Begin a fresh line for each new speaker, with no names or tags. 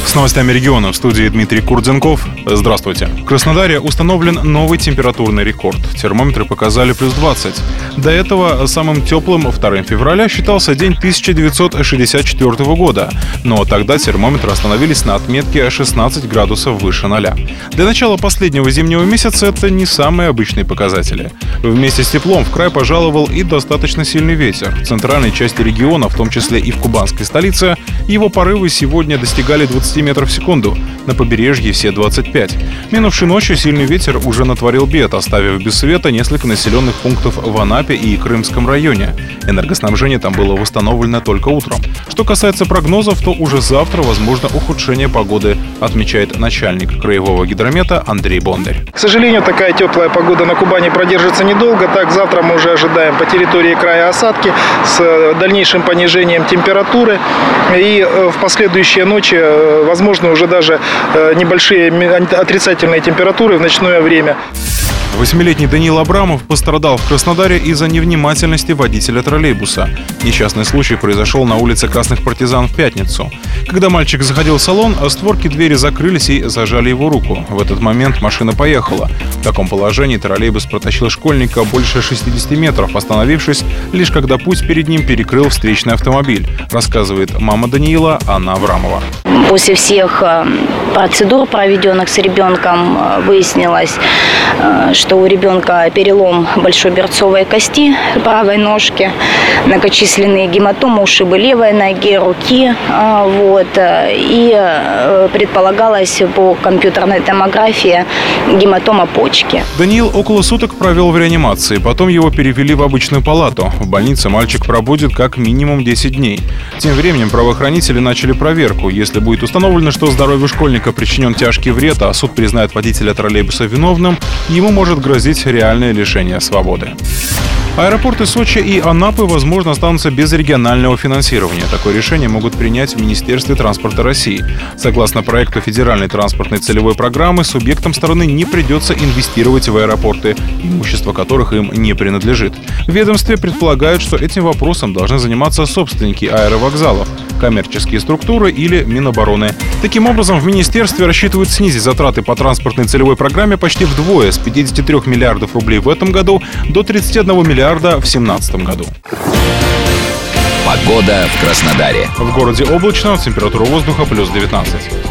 С новостями региона в студии Дмитрий Курдзенков. Здравствуйте. В Краснодаре установлен новый температурный рекорд. Термометры показали плюс 20. До этого самым теплым 2 февраля считался день 1964 года. Но тогда термометры остановились на отметке 16 градусов выше 0. Для начала последнего зимнего месяца это не самые обычные показатели. Вместе с теплом в край пожаловал и достаточно сильный ветер. В центральной части региона, в том числе и в кубанской столице, его порывы сегодня достигали 20 метров в секунду, на побережье все 25. Минувшей ночью сильный ветер уже натворил бед, оставив без света несколько населенных пунктов в Анапе и Крымском районе. Энергоснабжение там было восстановлено только утром. Что касается прогнозов, то уже завтра возможно ухудшение погоды, отмечает начальник краевого гидромета Андрей Бондарь.
К сожалению, такая теплая погода на Кубани продержится недолго. Так, завтра мы уже ожидаем по территории края осадки с дальнейшим понижением температуры. И в последующие ночи возможно уже даже небольшие отрицательные температуры в ночное время.
8-летний Даниил Абрамов пострадал в Краснодаре из-за невнимательности водителя троллейбуса. Несчастный случай произошел на улице Красных Партизан в пятницу. Когда мальчик заходил в салон, створки двери закрылись и зажали его руку. В этот момент машина поехала. В таком положении троллейбус протащил школьника больше 60 метров, остановившись лишь когда путь перед ним перекрыл встречный автомобиль, рассказывает мама Даниила Анна Абрамова.
После всех процедур, проведенных с ребенком, выяснилось, что у ребенка перелом большой берцовой кости правой ножки, многочисленные гематомы, ушибы левой ноги, руки. И предполагалось по компьютерной томографии гематома почки.
Даниил около суток провел в реанимации, потом его перевели в обычную палату. В больнице мальчик пробудет как минимум 10 дней. Тем временем правоохранители начали проверку. Если будет установлено, что здоровью школьника причинен тяжкий вред, а суд признает водителя троллейбуса виновным, ему может грозить реальное лишение свободы. Аэропорты Сочи и Анапы, возможно, останутся без регионального финансирования. Такое решение могут принять в Министерстве транспорта России. Согласно проекту федеральной транспортной целевой программы, субъектам страны не придется инвестировать в аэропорты, имущество которых им не принадлежит. В ведомстве предполагают, что этим вопросом должны заниматься собственники аэровокзалов, коммерческие структуры или Минобороны. Таким образом, в министерстве рассчитывают снизить затраты по транспортной целевой программе почти вдвое, с 53 миллиардов рублей в этом году до 31 миллиарда в 2017 году.
Погода в Краснодаре.
В городе облачно, температура воздуха плюс 19.